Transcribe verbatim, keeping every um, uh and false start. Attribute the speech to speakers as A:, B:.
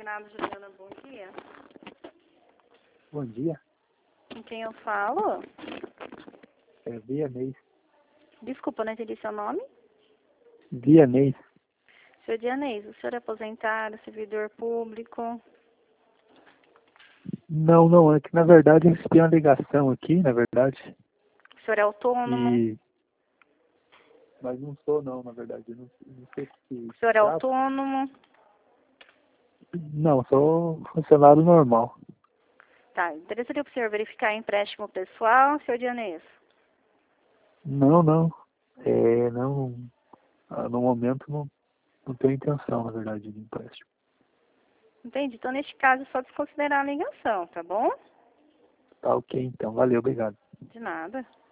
A: Consignado Juliana, bom dia.
B: Bom dia,
A: Com quem eu falo?
B: é Vianês.
A: Desculpa, não entendi seu nome.
B: Vianês.
A: Senhor Dianês, o senhor é aposentado, servidor público?
B: Não, não, é que na verdade eles têm uma ligação aqui, na verdade.
A: O senhor é autônomo?
B: E... Mas não sou não, na verdade, eu não, não sei se...
A: O senhor é autônomo?
B: Não, sou funcionário normal.
A: Tá, interessaria para o senhor verificar empréstimo pessoal, senhor Dianês?
B: Não, não, é, não, ah, no momento não, não tenho intenção, na verdade, de empréstimo.
A: Entendi. Então, neste caso, é só desconsiderar a ligação, tá bom?
B: Tá ok, então, valeu, obrigado.
A: De nada.